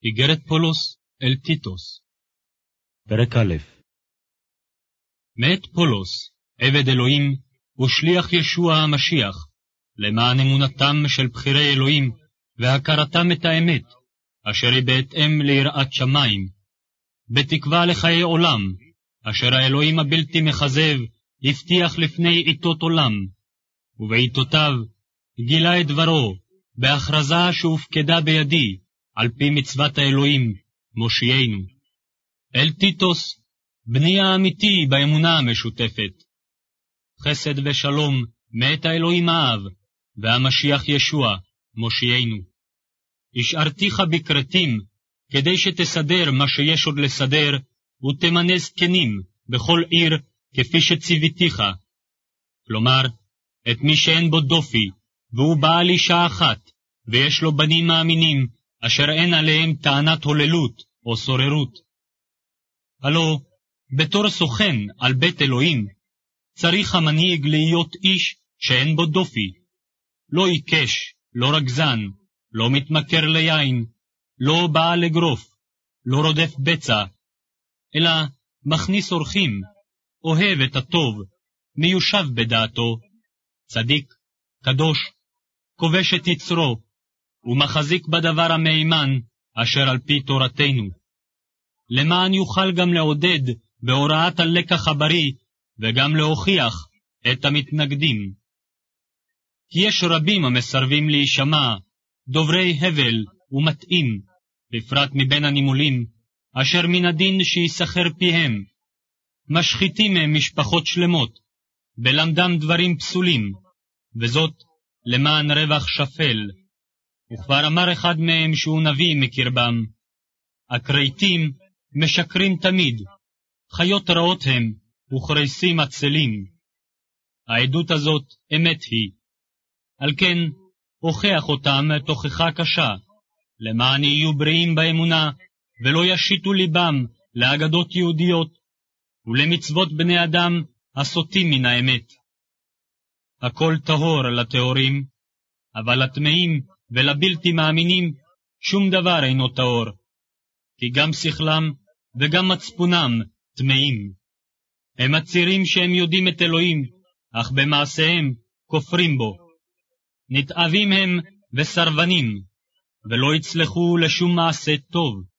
איגרת פולס אל טיטוס. פרק א'. מת פולס, עבד אלוהים, ושליח ישוע המשיח, למען אמונתם של בחירי אלוהים, והכרתם את האמת, אשר היא בהתאם ליראת שמיים, בתקווה לחיי עולם, אשר האלוהים הבלתי מחזב, הבטיח לפני עיתות עולם, ובעיתותיו גילה את דברו, בהכרזה שהופקדה בידי, על פי מצוות האלוהים, מושיענו. אל טיטוס, בני האמיתי באמונה המשותפת. חסד ושלום מאת האלוהים האב, והמשיח ישוע, מושיענו. השארתיך בקרתים, כדי שתסדר מה שיש עוד לסדר, ותמנה זקנים בכל עיר, כפי שציוויתיך. כלומר, את מי שאין בו דופי, והוא בעל אישה אחת, ויש לו בנים מאמינים, אשר אין עליהם טענת הוללות או סוררות. הלא, בתור סוכן על בית אלוהים, צריך המנהיג להיות איש שאין בו דופי, לא עיקש, לא רגזן, לא מתמכר ליין, לא בא לגרוף, לא רודף בצע, אלא מכניס אורחים, אוהב את הטוב, מיושב בדעתו, צדיק, קדוש, כובש את יצרו, ומחזיק בדבר המאימן אשר על פי תורתנו, למען יוכל גם לעודד בהוראת הלקח הבריא, וגם להוכיח את המתנגדים. כי יש רבים המסרבים להישמע, דוברי הבל ומתאים, בפרט מבין הנימולים, אשר מן הדין שיסחר פיהם. משחיתים הם משפחות שלמות, בלמדם דברים פסולים, וזאת למען רווח שפל. וכבר אמר אחד מהם שהוא נביא מקרבם, הכרייתים משקרים תמיד, חיות רעות הם, וכרייסים עצלים. העדות הזאת אמת היא. על כן, הוכח אותם תוכחה קשה, למען יהיו בריאים באמונה, ולא ישיתו ליבם לאגדות יהודיות, ולמצוות בני אדם הסוטים מן האמת. הכל טהור לטהורים, אבל לטמאים ולבלתי מאמינים שום דבר אינו טהור, כי גם שכלם וגם מצפונם טמאים. הם מצהירים שהם יודעים את אלוהים, אך במעשיהם כופרים בו. נתעבים הם וסרבנים, ולא יצלחו לשום מעשה טוב.